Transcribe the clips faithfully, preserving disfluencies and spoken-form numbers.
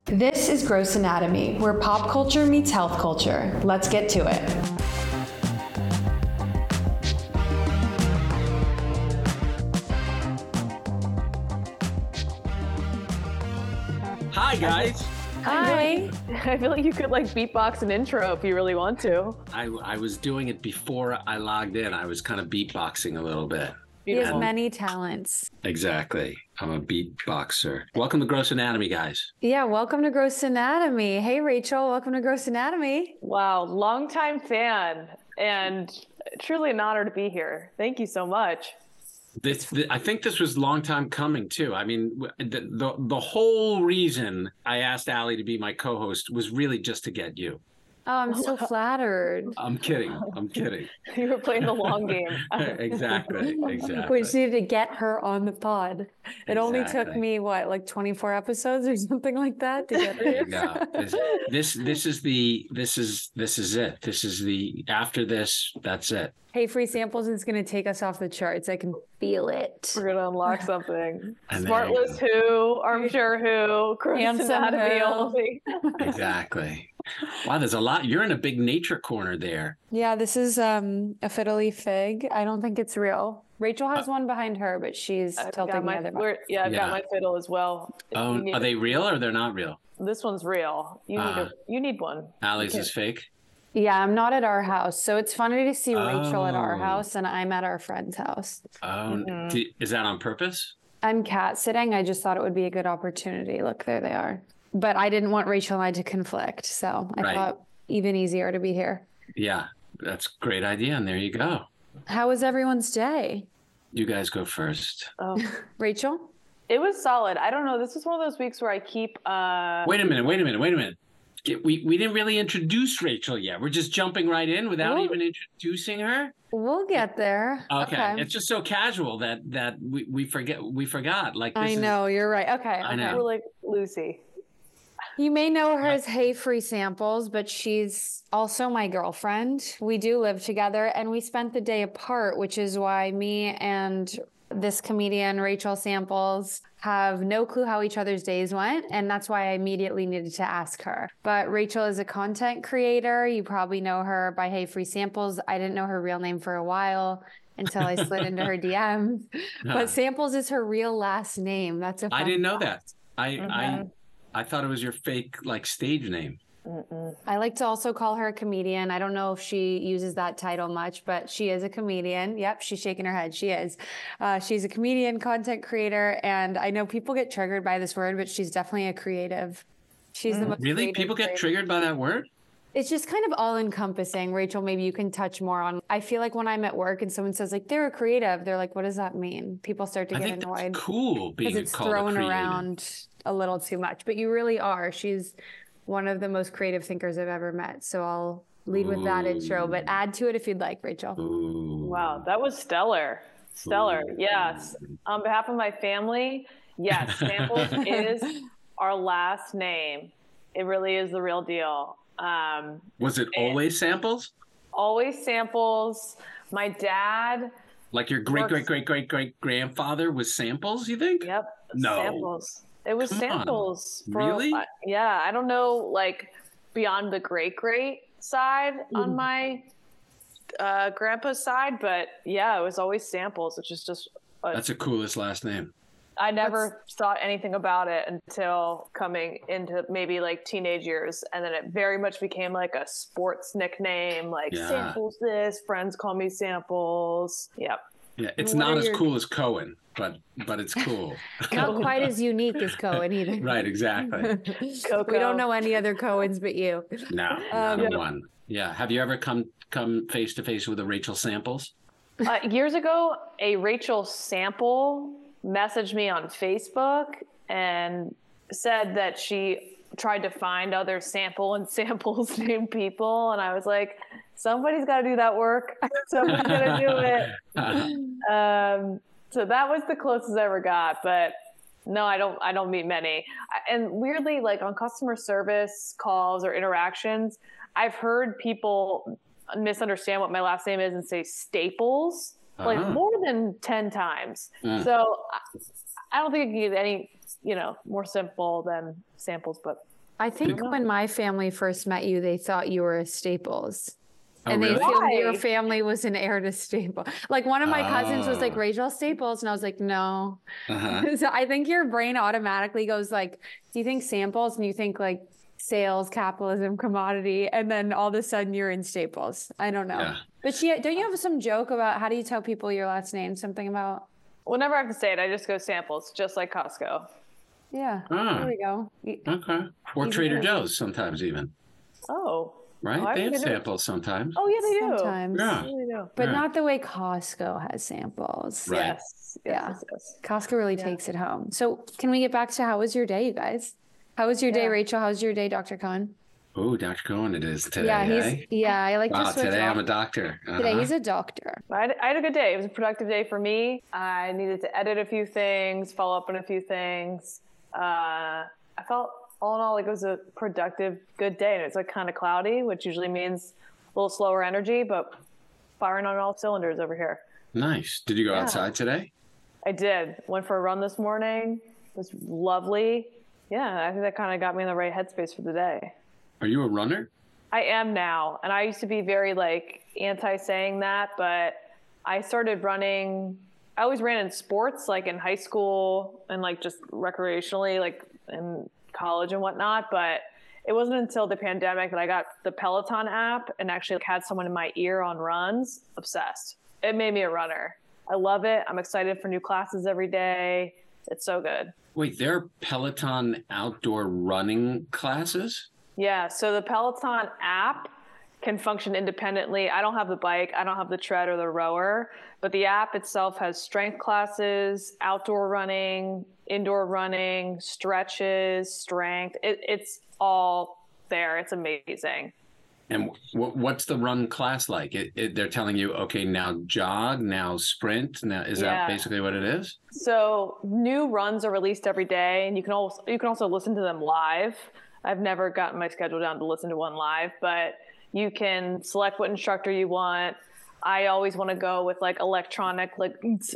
This is Gross Anatomy, where pop culture meets health culture. Let's get to it. Hi, guys. Hi. I feel like you could like beatbox an intro if you really want to. I, I was doing it before I logged in. I was kind of beatboxing a little bit. He has Beautiful. many talents. Exactly. I'm a beatboxer. Welcome to Gross Anatomy, guys. Yeah, welcome to Gross Anatomy. Hey, Rachel, welcome to Gross Anatomy. Wow, longtime fan and truly an honor to be here. Thank you so much. This, th- I think this was a long time coming, too. I mean, w- the, the, the whole reason I asked Allie to be my co-host was really just to get you. Oh, I'm so flattered. I'm kidding. I'm kidding. You were playing the long game. Exactly. We Exactly. just needed to get her on the pod. It only took Exactly. me, what, like twenty-four episodes or something like that to get There her. you go. This, this this is the this is this is it. This is the after this. That's it. Hey, Free Samples is going to take us off the charts. I can feel it. We're gonna unlock something. And Smart there you List Who, Armchair Who, Gross Handsome Anatomy Who. only. Exactly. Wow, there's a lot. You're in a big nature corner there. Yeah, this is um, a fiddly fig. I don't think it's real. Rachel has one behind her, but she's I've tilting got the my, other one. we're- yeah, I've Yeah. got my fiddle as well. If Oh, you need- are they real or they're not real? This one's real. You need Ah. a, you need one. Allie's Okay. is fake. Yeah, I'm not at our house. So it's funny to see Rachel at our Oh. house and I'm at our friend's house. Oh, Mhm. d- is that on purpose? I'm cat sitting. I just thought it would be a good opportunity. Look, there they are. But I didn't want Rachel and I to conflict. So I Right. thought even easier to be here. Yeah, that's a great idea. And there you go. How was everyone's day? You guys go first. Oh. Rachel? It was solid. I don't know. This is one of those weeks where I keep. Uh, Wait a minute. Wait a minute. Wait a minute. Get- We we didn't really introduce Rachel yet. We're just jumping right in without Well- even introducing her. We'll get there. Okay. It's just so casual that that we, we forget we forgot. Like this I is- know. You're right. Okay. I okay. know. We're like Lucy. You may know her as Hey Free Samples, but she's also my girlfriend. We do live together and we spent the day apart, which is why me and this comedian, Rachel Samples, have no clue how each other's days went. And that's why I immediately needed to ask her. But Rachel is a content creator. You probably know her by Hey Free Samples. I didn't know her real name for a while until I slid into her D Ms. But Samples is her real last name. That's a I fun didn't know fact. that. I I I thought it was your fake like stage name. Mm-mm. I like to also call her a comedian. I don't know if she uses that title much, but she is a comedian. Yep, she's shaking her head. She is. Uh, she's a comedian, content creator, and I know people get triggered by this word, but she's definitely a creative. She's the most Really? creative People get creative. triggered by that word? It's just kind of all encompassing. Rachel, maybe you can touch more on. I feel like when I'm at work and someone says like they're a creative, they're like, what does that mean? People start to I get think annoyed that's cool being because it's called a thrown creative. around a little too much. But you really are. She's one of the most creative thinkers I've ever met. So I'll lead with that intro, but add to it if you'd like, Rachel. Ooh. Wow, that was stellar. Stellar. Ooh. Yes. On behalf of my family, yes, Samples is our last name. It really is the real deal. Um, Was it always Samples? always Samples. My dad, Like your great Works- great great great great grandfather was Samples? You think? yep, No. Samples. It was Come on. Samples. Really? uh, yeah, I don't know, like beyond the great great side on my uh, grandpa's side, but yeah, it was always Samples, which is just. A, That's the coolest last name. I never thought anything about it until coming into maybe like teenage years. And then it very much became like a sports nickname, like Yeah. Samples this, friends call me Samples. Yep. Yeah, it's What not are as your- cool as Cohen, but but it's cool. Not quite as unique as Cohen either. Right, exactly. Coco. We don't know any other Cohens but you. No, Um, not a Yeah. one. Yeah. Have you ever come come face to face with a Rachel Samples? Uh, years ago, a Rachel Sample messaged me on Facebook and said that she tried to find other Sample and Samples named people. And I was like, somebody's got to do that work. Somebody's got to do it. Um, so that was the closest I ever got, but no, I don't, I don't meet many. I- And weirdly, like on customer service calls or interactions, I've heard people misunderstand what my last name is and say Staples like Uh-huh. more than ten times. Mm. So I- I don't think it can get any, you know, more simple than Samples, but I think when my family first met you, they thought you were a Staples. Oh, And they really? assumed Why? your family was an heir to Staples. Like one of my cousins was like Oh. Rachel Staples, and I was like, no. Uh-huh. So I think your brain automatically goes like, do you think samples? And you think like sales, capitalism, commodity, and then all of a sudden you're in Staples. I don't know. Yeah. But she, don't you have some joke about how do you tell people your last name? Something about, Whenever I have to say it, I just go samples, just like Costco. yeah. Ah. There we go. Y- Okay. Or Even Trader though- Joe's sometimes even, Oh. right? Oh, I They have didn't know- samples sometimes. Oh, yeah, they do. Sometimes. Yeah. Yeah, they do. But Yeah. not the way Costco has samples. Right. Yes. Yes, Yeah. yes, yes. Costco really Yeah. takes it home. So can we get back to how was your day, you guys? How was your day, Yeah. Rachel? How's your day, Doctor Khan? Oh, Doctor Cohen it is today, Yeah, he's eh? yeah. I like Wow, to switch today off. I'm a doctor. Today Uh-huh. he's a doctor. I had, I had a good day. It was a productive day for me. I needed to edit a few things, follow up on a few things. Uh, I felt all in all like it was a productive, good day. And it's like kind of cloudy, which usually means a little slower energy, but firing on all cylinders over here. Nice. Did you go Yeah. outside today? I did. Went for a run this morning. It was lovely. Yeah, I think that kind of got me in the right headspace for the day. Are you a runner? I am now. And I used to be very like anti saying that, but I started running. I always ran in sports, like in high school and like just recreationally, like in college and whatnot. But it wasn't until the pandemic that I got the Peloton app and actually like, had someone in my ear on runs. Obsessed. It made me a runner. I love it. I'm excited for new classes every day. It's so good. Wait, there are Peloton outdoor running classes? Yeah, so the Peloton app can function independently. I don't have the bike, I don't have the tread or the rower, but the app itself has strength classes, outdoor running, indoor running, stretches, strength. It, it's all there. It's amazing. And w- what's the run class like? It, it, they're telling you, okay, now jog, now sprint. Now is Yeah. that basically what it is? So new runs are released every day, and you can also you can also listen to them live. I've never gotten my schedule down to listen to one live, but you can select what instructor you want. I always want to go with like electronic, like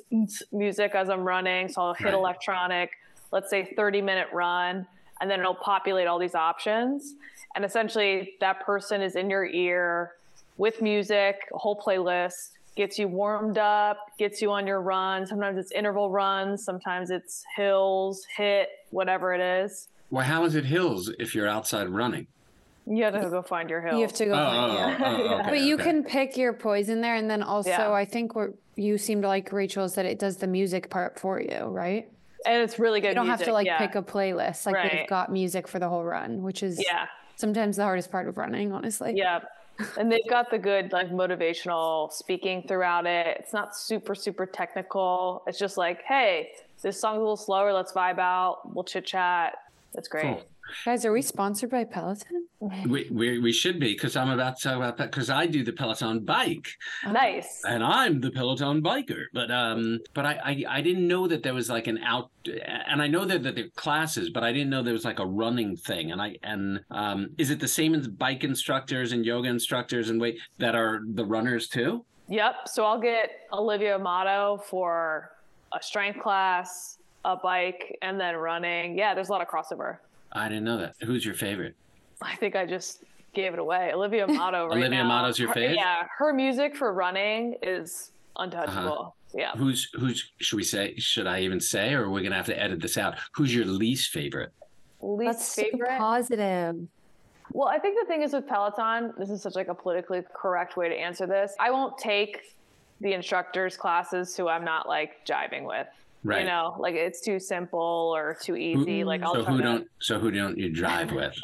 music as I'm running. So I'll hit Right. electronic, let's say thirty minute run, and then it'll populate all these options. And essentially that person is in your ear with music, a whole playlist, gets you warmed up, gets you on your run. Sometimes it's interval runs, sometimes it's hills, hit, whatever it is. Well, how is it hills if you're outside running? You have to go find your hill. You have to go Oh, find oh, yeah. oh, oh, okay, But you okay. can pick your poison there, and then also Yeah. I think what you seem to like, Rachel, is that it does the music part for you, right? And it's really good You don't music. have to like yeah. pick a playlist. Like they've Right. got music for the whole run, which is Yeah. sometimes the hardest part of running, honestly. Yeah. And they've got the good like motivational speaking throughout it. It's not super, super technical. It's just like, hey, this song's a little slower. Let's vibe out. We'll chit chat. It's great. Cool. Guys, are we sponsored by Peloton? We, we, we should be, because I'm about to talk about that, because I do the Peloton bike. Nice. And I'm the Peloton biker, but um, but I, I I didn't know that there was like an out, and I know that that there are classes, but I didn't know there was like a running thing. And I and um, is it the same as bike instructors and yoga instructors and wait that are the runners too? Yep. So I'll get Olivia Amato for a strength class, a bike, and then running. Yeah, there's a lot of crossover. I didn't know that. Who's your favorite? I think I just gave it away. Olivia Amato right Olivia now. Amato's your Her- fave? Yeah, her music for running is untouchable. Yeah. Who's who's should we say? Should I even say, or are we gonna have to edit this out? Who's your least favorite? Least That's so favorite. positive. Well, I think the thing is with Peloton, this is such like a politically correct way to answer this. I won't take the instructor's classes who I'm not like jiving with. Right. You know, like it's too simple or too easy. Like I'll So try who to, don't? So who don't you drive with?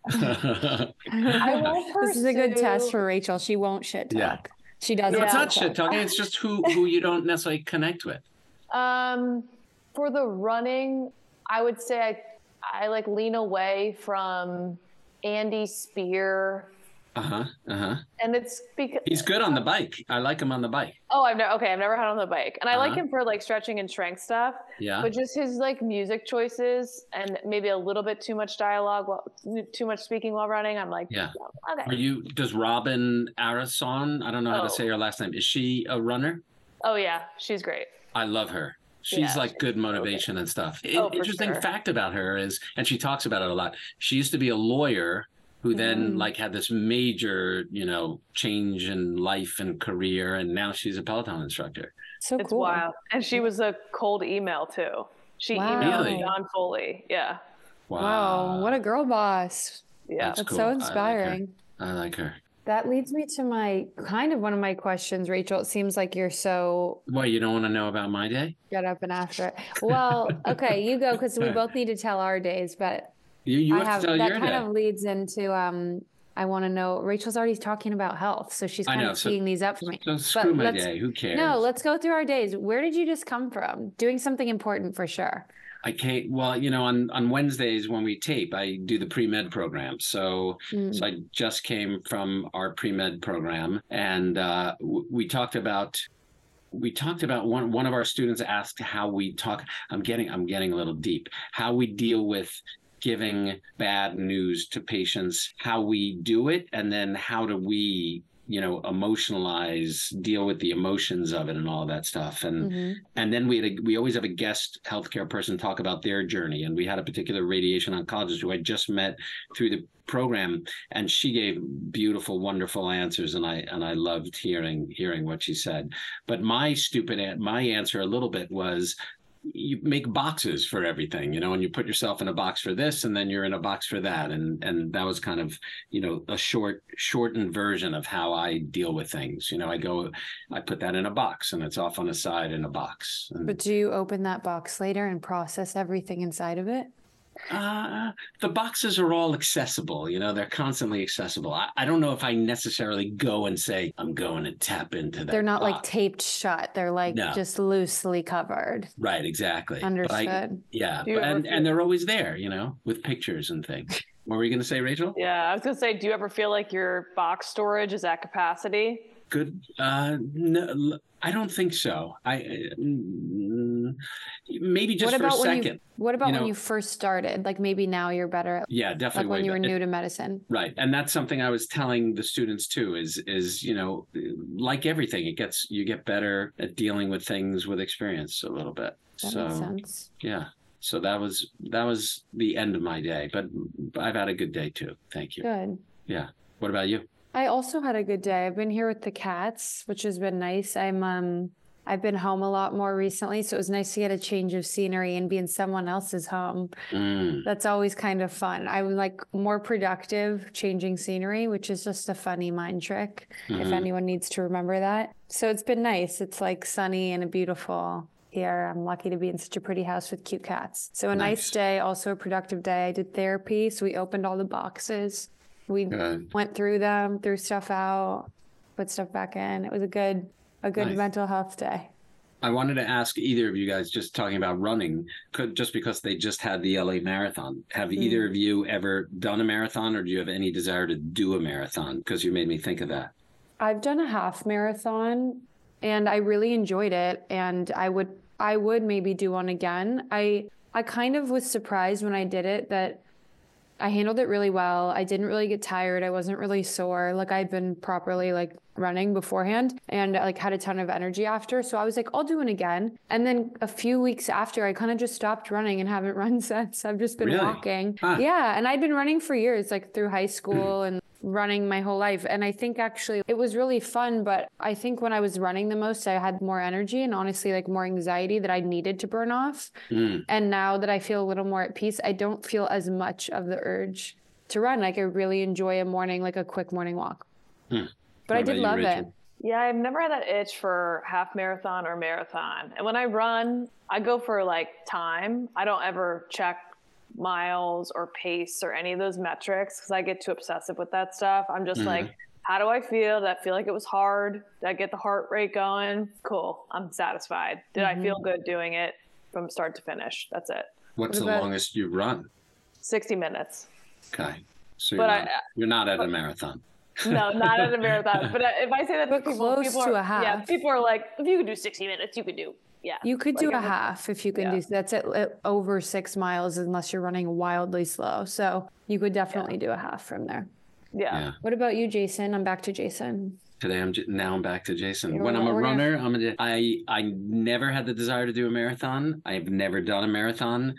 I won't This is a good pursue- test for Rachel. She won't shit talk. Yeah. She doesn't. No, it's Yeah. not shit talking. It's just who who you don't necessarily connect with. Um, for the running, I would say I, I like lean away from Andy Spear, Uh huh. Uh huh. and it's because He's good on the bike. I like him on the bike. oh, I've never okay, I've never had on the bike, and I like Uh-huh. him for like stretching and strength stuff. Yeah. But just his like music choices and maybe a little bit too much dialogue, while, too much speaking while running. I'm like, Yeah. okay. Are you? Does Robin Arison? I don't know how Oh. to say her last name. Is she a runner? Oh yeah, she's great. I love her. She's Yeah, like she's good so motivation and stuff. It, Oh, for interesting sure. fact about her is, and she talks about it a lot. She used to be a lawyer who then Mm. like had this major, you know, change in life and career, and now she's a Peloton instructor. So It's cool. wild. And she was a cold email too. She Wow. emailed Really? John Foley. Yeah. Wow, Wow, what a girl boss. Yeah. That's That's cool. so I like her. inspiring. I like her. That leads me to my kind of one of my questions, Rachel. It seems like you're so What, you don't want to know about my day? get up and after it. Well, okay, you go because we both need to tell our days, but You, you I have, have to tell that your kind day. of leads into um I want to know Rachel's already talking about health, so she's I kind know, of so- teeing these up for me. So screw But my let's- day. Who cares? No, let's go through our days. Where did you just come from? Doing something important for sure. I can't. Well, you know, on on Wednesdays when we tape, I do the pre med program. So, Mm. so I just came from our pre med program, and uh, w- we talked about we talked about one one of our students asked how we talk. I'm getting I'm getting a little deep. How we deal with giving bad news to patients, how we do it, and then how do we, you know, emotionalize, deal with the emotions of it and all that stuff. And Mhm. and then we had a, we always have a guest healthcare person talk about their journey. And we had a particular radiation oncologist who I just met through the program, and she gave beautiful, wonderful answers, and I and I loved hearing hearing what she said. But my stupid an- my answer a little bit was, you make boxes for everything, you know, and you put yourself in a box for this, and then you're in a box for that. And and that was kind of, you know, a short, shortened version of how I deal with things. You know, I go, I put that in a box, and it's off on the side in a box. And, But do you open that box later and process everything inside of it? uh, the boxes are all accessible, you know, they're constantly accessible. I, I don't know if I necessarily go and say, I'm going to tap into that. They're not like box. taped shut. They're like No. just loosely covered. Right, exactly. But I- Understood. yeah, Do you but- ever and, feel- and they're always there, you know, with pictures and things. What were you going to say, Rachel? Yeah. I was going to say, do you ever feel like your box storage is at capacity? Good. Uh, no, I don't think so. I uh, mm, maybe just what for a about when second. you what about you when know- you first started? Like maybe now you're better at, Yeah, definitely. like when way you were better. new to medicine. Right, and that's something I was telling the students too. Is is you know, like everything, it gets you get better at dealing with things with experience a little bit. That so makes sense. yeah, so that was that was the end of my day. But I've had a good day too. Thank you. Good. Yeah. What about you? I also had a good day. I've been here with the cats, which has been nice. I'm um I've been home a lot more recently, so it was nice to get a change of scenery and be in someone else's home. Mm, That's always kind of fun. I'm like more productive changing scenery, which is just a funny mind trick if mhm. anyone needs to remember that. So it's been nice. It's like sunny and beautiful here. I'm lucky to be in such a pretty house with cute cats. So a nice Nice. day, also a productive day. I did therapy, so we opened all the boxes. We Good. went through them, threw stuff out, put stuff back in. It was a good a good Nice. mental health day. I wanted to ask either of you guys, just talking about running, could, just because they just had the L A Marathon. Have Mm. either of you ever done a marathon, or do you have any desire to do a marathon? Because you made me think of that. I've done a half marathon and I really enjoyed it, and I would I would maybe do one again. I I kind of was surprised when I did it that I handled it really well. I didn't really get tired. I wasn't really sore. Like I'd been properly like running beforehand and like had a ton of energy after. So I was like, I'll do it again. And then a few weeks after, I kind of just stopped running and haven't run since. I've just been Really? walking. Huh. Yeah. And I'd been running for years, like through high school and running my whole life. And I think actually it was really fun. But I think when I was running the most, I had more energy and honestly like more anxiety that I needed to burn off. Mm, And now that I feel a little more at peace, I don't feel as much of the urge to run. Like I really enjoy a morning, like a quick morning walk. Hmm. But What I did about you, love it. Rachel? Yeah, I've never had that itch for half marathon or marathon. And when I run, I go for like time. I don't ever check miles or pace or any of those metrics because I get too obsessive with that stuff. I'm just Mhm. like, how do I feel? Did I feel like it was hard? Did I get the heart rate going? Cool. I'm satisfied. Did I feel good doing it from start to finish? That's it. What's What the about- longest you've run? sixty minutes. Okay. So But you're, I- not, you're not at a marathon. No, not at a marathon. But if I say that to But people, close people to are, a half. yeah, people are like, if you could do sixty minutes, you could do, yeah. You could do Like, a if it- half if you can yeah. do that's at, at over six miles unless you're running wildly slow. So you could definitely do a half from there. Yeah. Yeah. What about you, Jason? I'm back to Jason. Today I'm j- now I'm back to Jason. You're When I'm a we're gonna- runner, I'm gonna. I I never had the desire to do a marathon. I've never done a marathon.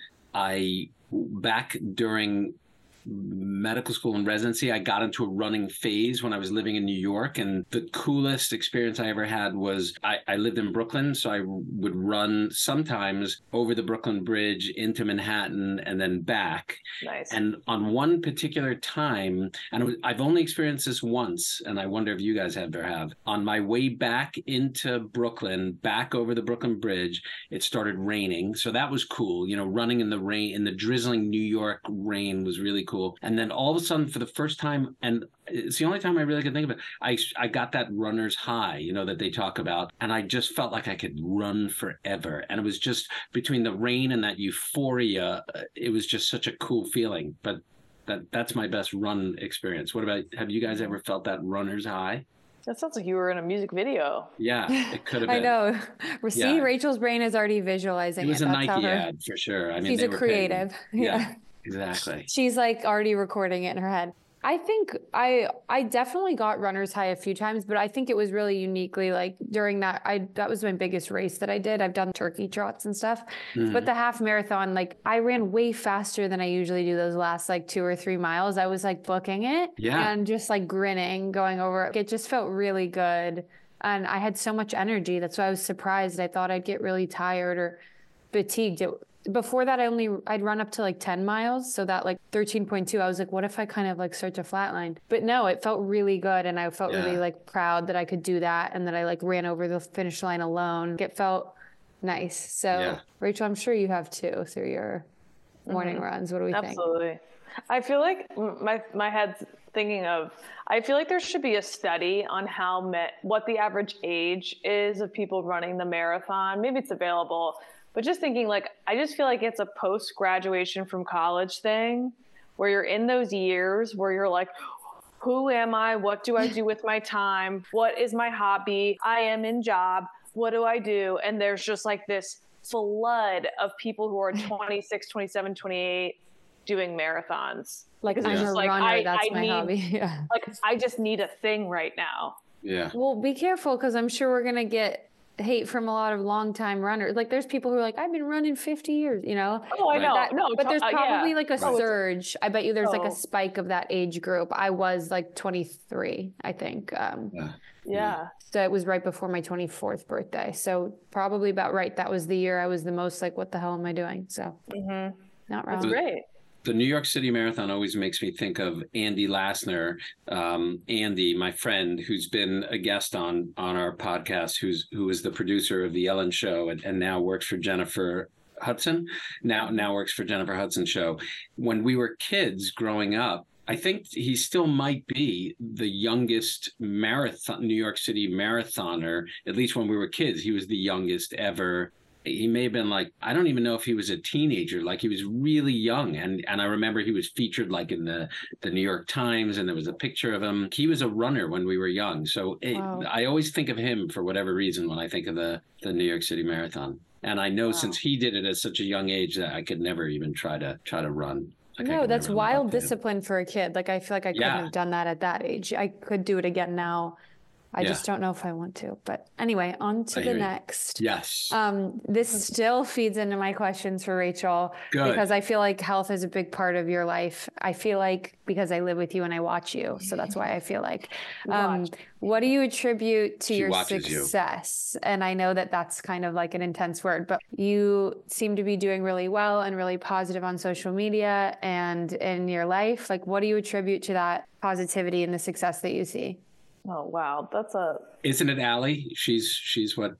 I back during medical school and residency, I got into a running phase when I was living in New York. And the coolest experience I ever had was I, I lived in Brooklyn. So I would run sometimes over the Brooklyn Bridge into Manhattan and then back. Nice. And on one particular time, and it was, I've only experienced this once, and I wonder if you guys have ever have, on my way back into Brooklyn, back over the Brooklyn Bridge, it started raining. So that was cool. You know, running in the rain, in the drizzling New York rain was really cool. And then all of a sudden, for the first time, and it's the only time I really could think of it, I, I got that runner's high, you know, that they talk about. And I just felt like I could run forever. And it was just between the rain and that euphoria, it was just such a cool feeling. But that that's my best run experience. What about, have you guys ever felt that runner's high? That sounds like you were in a music video. Yeah, it could have I been. know. See, Yeah. Rachel's brain is already visualizing It was it. a That's how Nike her- ad for sure. I mean, She's they a were paying- creative. Yeah, Yeah. exactly. She's like already recording it in her head. I think I I definitely got runner's high a few times, but I think it was really uniquely like during that I that was my biggest race that I did. I've done turkey trots and stuff. Mhm. But the half marathon, like I ran way faster than I usually do those last like two or three miles. I was like booking it Yeah. and just like grinning going over it. It just felt really good. And I had so much energy. That's why I was surprised. I thought I'd get really tired or fatigued. It, before that, I only, I'd run up to like ten miles. So that like thirteen point two, I was like, what if I kind of like start to flatline? But no, it felt really good. And I felt Yeah. really like proud that I could do that. And that I like ran over the finish line alone. It felt nice. So Yeah. Rachel, I'm sure you have too through your morning Mhm. runs. What do we think? Absolutely. I feel like m- my my head's thinking of. I feel like there should be a study on how met what the average age is of people running the marathon. Maybe it's available, but just thinking like I just feel like it's a post graduation from college thing, where you're in those years where you're like, who am I? What do I do with my time? What is my hobby? I am in job. What do I do? And there's just like this flood of people who are twenty-six, twenty-seven, twenty-eight doing marathons. Like Because I'm it's a just like, runner. I- That's I my need- hobby. Yeah. Like, I just need a thing right now. Yeah. Well, be careful because I'm sure we're going to get hate from a lot of longtime runners. Like there's people who are like, I've been running fifty years, you know? Oh, I Right. know. That- no, but to- there's uh, yeah. probably like a Oh, it's- surge. I bet you there's like Oh. a spike of that age group. I was like twenty-three, I think. Um, Yeah. Yeah. so it was right before my twenty-fourth birthday. So probably about right. That was the year I was the most like, what the hell am I doing? So hmm not That's wrong. great. The New York City Marathon always makes me think of Andy Lassner. Um, Andy, my friend, who's been a guest on on our podcast, who's who is the producer of the Ellen Show and, and now works for Jennifer Hudson. Now now works for Jennifer Hudson Show. When we were kids growing up, I think he still might be the youngest marathon New York City marathoner. At least when we were kids, he was the youngest ever. He may have been like, I don't even know if he was a teenager, like he was really young. And and I remember he was featured like in the, the New York Times and there was a picture of him. He was a runner when we were young. So it, Wow. I always think of him for whatever reason when I think of the, the New York City Marathon. And I know Wow. since he did it at such a young age that I could never even try to try to run. Like, I No, could that's never live wild up to him. discipline for a kid. Like I feel like I couldn't Yeah. have done that at that age. I could do it again now. I Yeah. just don't know if I want to. But anyway, on to I the hear you. next. Yes. Um, this still feeds into my questions for Rachel Good. because I feel like health is a big part of your life. I feel like because I live with you and I watch you, so that's why I feel like. Um, Watch. what do you attribute to She your watches you. success? And I know that that's kind of like an intense word, but you seem to be doing really well and really positive on social media and in your life. Like, what do you attribute to that positivity and the success that you see? Oh, wow. That's a Isn't it Allie? She's she's what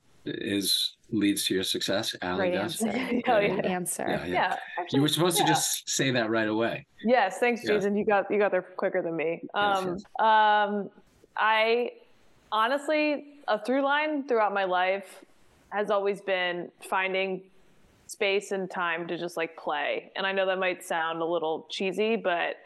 is leads to your success. Allie Great does. answer. Oh, Great yeah. answer. Yeah, yeah. yeah. Actually, You were supposed yeah. to just say that right away. Yes, thanks, Yeah. Jason. You got you got there quicker than me. Yes, Um, yes. um, I honestly, a through line throughout my life has always been finding space and time to just like play. And I know that might sound a little cheesy, but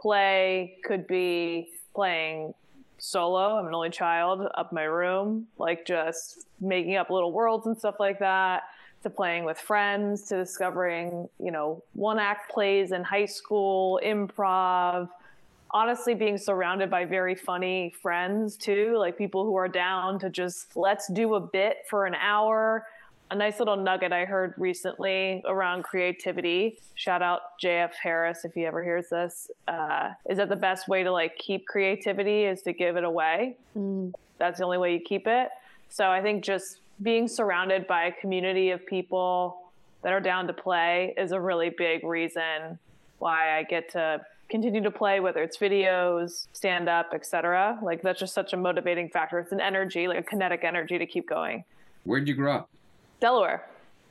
play could be playing solo. I'm an only child up my room, like just making up little worlds and stuff like that, to playing with friends, to discovering, you know, one act plays in high school, improv, honestly being surrounded by very funny friends too, like people who are down to just let's do a bit for an hour. A nice little nugget I heard recently around creativity, shout out J F Harris if he ever hears this, uh, is that the best way to like keep creativity is to give it away. Mm. That's the only way you keep it. So I think just being surrounded by a community of people that are down to play is a really big reason why I get to continue to play, whether it's videos, stand up, et cetera. Like that's just such a motivating factor. It's an energy, like a kinetic energy to keep going. Where'd you grow up? Delaware.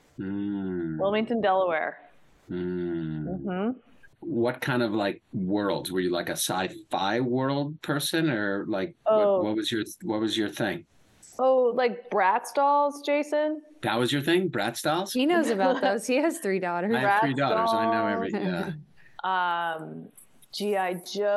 Mm. Wilmington, Delaware. Mm. Mm-hmm. What kind of like worlds? Were you like a sci-fi world person, or like oh. what, what was your what was your thing? Oh, like Bratz dolls, Jason? That was your thing, Bratz dolls? He knows about those. He has three daughters. I have three Bratz daughters. dolls. I know every yeah. Um, G I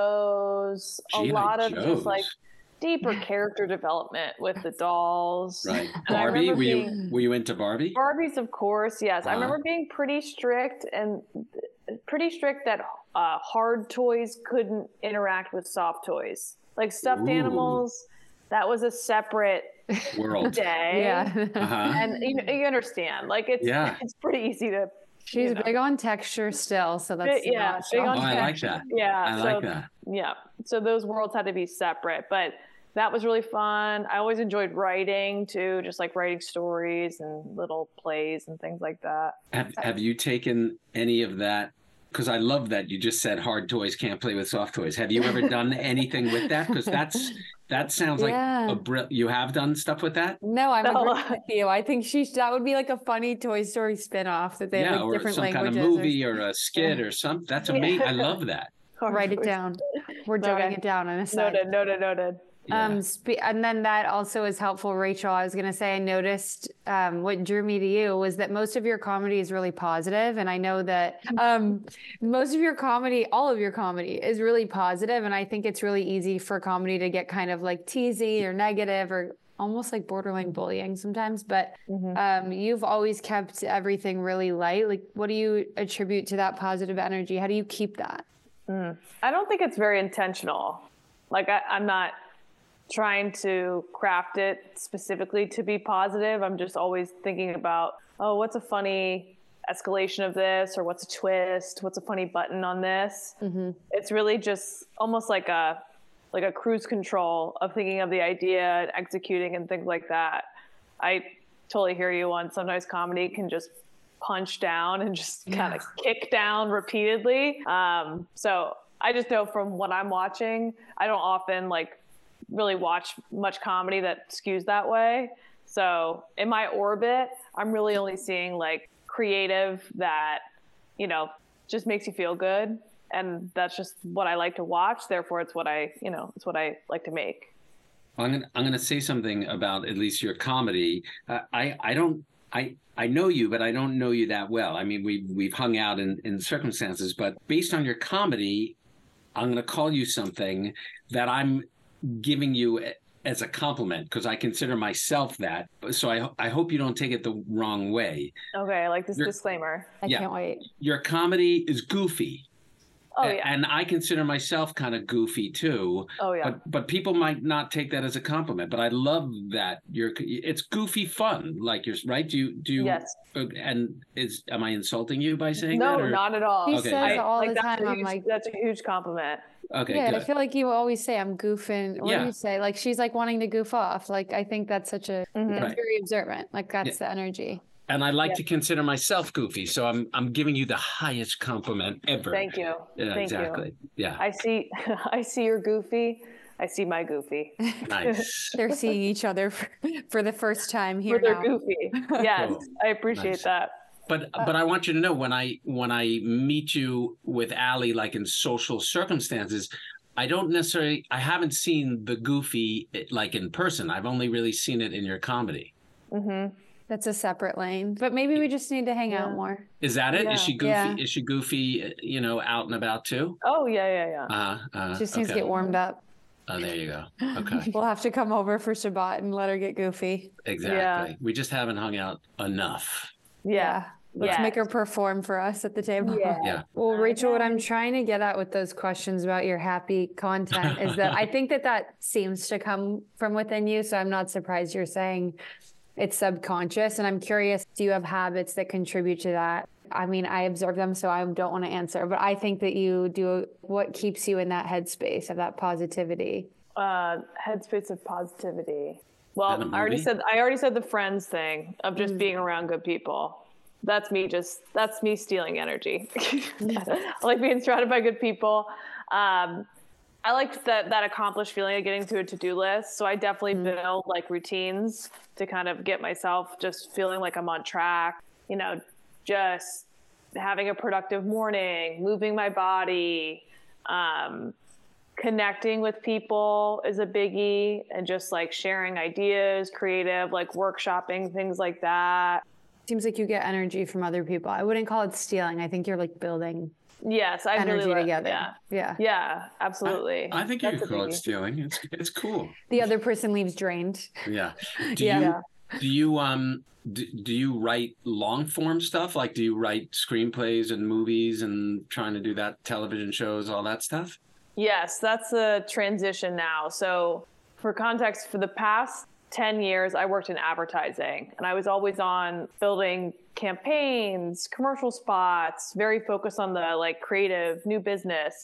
Joes. A lot of just like deeper character development with the dolls. Right. Barbie? Were being, you were you into Barbie? Barbies, of course, yes. Uh-huh. I remember being pretty strict and pretty strict that uh, hard toys couldn't interact with soft toys. Like stuffed Ooh. animals, that was a separate world day. Yeah. Uh-huh. And you, you understand, like it's yeah. it's pretty easy to. She's you know. big on texture still, so that's yeah, big on oh, texture. I like that. Yeah, I so, like that. Yeah, so those worlds had to be separate, but that was really fun. I always enjoyed writing too, just like writing stories and little plays and things like that. Have Have you taken any of that? Because I love that you just said hard toys can't play with soft toys. Have you ever done anything with that? Because that's that sounds yeah. like a br- you have done stuff with that. No, I'm no. agreeing with you. I think she that would be like a funny Toy Story spinoff that they yeah, have like or different some languages kind of movie or, or a skit yeah. or something. That's amazing. I love that. Write it down. We're jotting okay. it down on a side. Noted, noted, noted. Yeah. Um, spe- and then that also is helpful, Rachel. I was going to say, I noticed um, what drew me to you was that most of your comedy is really positive, and I know that um, most of your comedy, all of your comedy, is really positive, and I think it's really easy for comedy to get kind of like teasy or negative or almost like borderline bullying sometimes. But mm-hmm. um, you've always kept everything really light. Like, what do you attribute to that positive energy? How do you keep that? Mm. I don't think it's very intentional. Like, I, I'm not trying to craft it specifically to be positive. I'm just always thinking about, oh, what's a funny escalation of this, or what's a twist? What's a funny button on this? Mm-hmm. It's really just almost like a like a cruise control of thinking of the idea and executing and things like that. I totally hear you on sometimes comedy can just punch down and just yeah. kind of kick down repeatedly. Um, so I just know from what I'm watching, I don't often like really watch much comedy that skews that way. So in my orbit, I'm really only seeing like creative that, you know, just makes you feel good. And that's just what I like to watch. Therefore, it's what I, you know, it's what I like to make. I'm gonna, I'm gonna say something about at least your comedy. Uh, I, I don't, I, I know you, but I don't know you that well. I mean, we we've hung out in, in circumstances, but based on your comedy, I'm gonna call you something that I'm giving you as a compliment, because I consider myself that. So I I hope you don't take it the wrong way. Okay, I like this your, disclaimer. I yeah, can't wait. Your comedy is goofy. Oh yeah. And I consider myself kind of goofy too. Oh yeah. But but people might not take that as a compliment. But I love that you're. It's goofy fun. Like you're right. Do you do you? Yes. And is am I insulting you by saying no, that? No, not at all. He okay. says I, all like, the time. Huge, I'm like, that's a huge compliment. Okay. Yeah, good. I feel like you always say I'm goofing. What yeah. do you say? Like she's like wanting to goof off. Like I think that's such a mm-hmm. that's right. very observant. Like that's yeah. the energy. And I like yeah. to consider myself goofy, so I'm I'm giving you the highest compliment ever. Thank you. Yeah, Thank exactly. You. Yeah. I see. I see your goofy. I see my goofy. Nice. They're seeing each other for, for the first time here for their now. goofy. Yes, cool. I appreciate nice. that. But but I want you to know when I when I meet you with Allie, like in social circumstances, I don't necessarily I haven't seen the goofy like in person. I've only really seen it in your comedy. Mm-hmm. That's a separate lane. But maybe we just need to hang yeah. out more. Is that it? Yeah. Is she goofy? Yeah. Is she goofy, you know, out and about too? Oh, yeah, yeah, yeah. Uh, uh, she just needs okay. to get warmed up. Oh, there you go. Okay. We'll have to come over for Shabbat and let her get goofy. Exactly. Yeah. We just haven't hung out enough. Yeah. Let's Yes. make her perform for us at the table. Yeah. Yeah. Well, Rachel, what I'm Okay. trying to get at with those questions about your happy content is that I think that that seems to come from within you. So I'm not surprised you're saying it's subconscious. And I'm curious, do you have habits that contribute to that? I mean, I observe them, so I don't want to answer, but I think that you do what keeps you in that headspace of that positivity. Uh, headspace of positivity. That a Well, I already movie? said I already said the friends thing of just Mm. being around good people. That's me just that's me stealing energy. I like being surrounded by good people. Um, I like that that accomplished feeling of getting to a to-do list. So I definitely Mm. build like routines to kind of get myself just feeling like I'm on track. You know, just having a productive morning, moving my body, um, connecting with people is a biggie, and just like sharing ideas, creative, like workshopping, things like that. Seems like you get energy from other people. I wouldn't call it stealing. I think you're like building Yes, I energy really like, together. Yeah, Yeah. yeah, absolutely. I think you That's could a call it biggie. stealing. It's it's cool. The other person leaves drained. Yeah. Do Yeah. you Yeah. do you um do, do you write long form stuff? Like, do you write screenplays and movies and trying to do that, television shows, all that stuff? Yes, that's the transition now. So, for context, for the past ten years, I worked in advertising, and I was always on building campaigns, commercial spots, very focused on the like creative new business.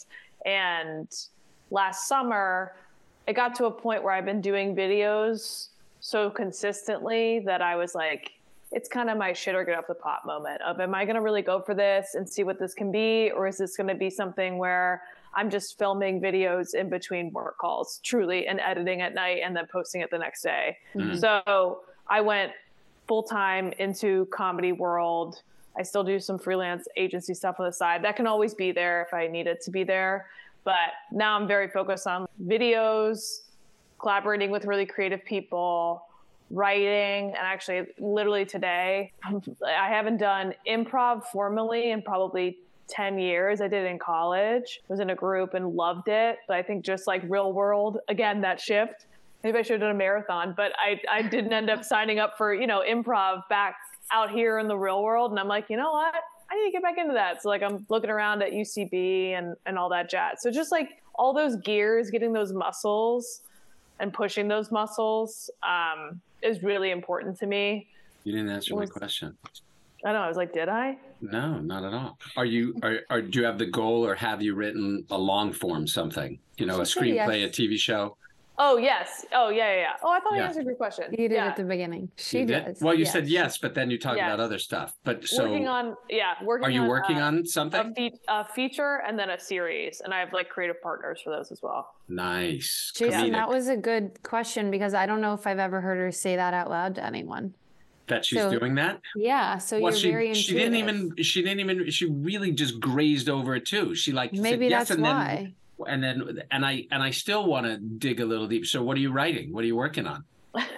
And last summer, it got to a point where I've been doing videos so consistently that I was like, it's kind of my shit or get off the pot moment of, am I going to really go for this and see what this can be? Or is this going to be something where I'm just filming videos in between work calls, truly, and editing at night and then posting it the next day? Mhm. So I went full time into comedy world. I still do some freelance agency stuff on the side. That can always be there if I need it to be there. But now I'm very focused on videos, collaborating with really creative people, writing. And actually, literally today, I haven't done improv formally in probably ten years. I did it in college, was in a group and loved it. But I think just like real world, again, that shift, maybe I should have done a marathon, but I, I didn't end up signing up for, you know, improv back out here in the real world. And I'm like, you know what? I need to get back into that. So like I'm looking around at U C B and, and all that jazz. So just like all those gears, getting those muscles and pushing those muscles um, is really important to me. You didn't answer my Was- question. I know. I was like, did I? No, not at all. Are you are, are do you have the goal, or have you written a long form something? You know, a She said screenplay, yes. a T V show? Oh, yes. Oh, yeah, yeah, yeah. Oh, I thought I Yeah. answered your question. You did yeah. at the beginning. She You did? does. Well, you yes. said yes, but then you talked Yes. about other stuff. But so Working on, yeah. Working are you on, working uh, on a, something? fe- a feature and then a series. And I have like creative partners for those as well. Nice. Jason, Comedic. that was a good question because I don't know if I've ever heard her say that out loud to anyone. That she's so- doing that? Yeah, so Well, you're she very she didn't intuitive. even she didn't even she really just grazed over it too. She like Maybe said yes that's and why. then and then and I and I still want to dig a little deep. So what are you writing? What are you working on?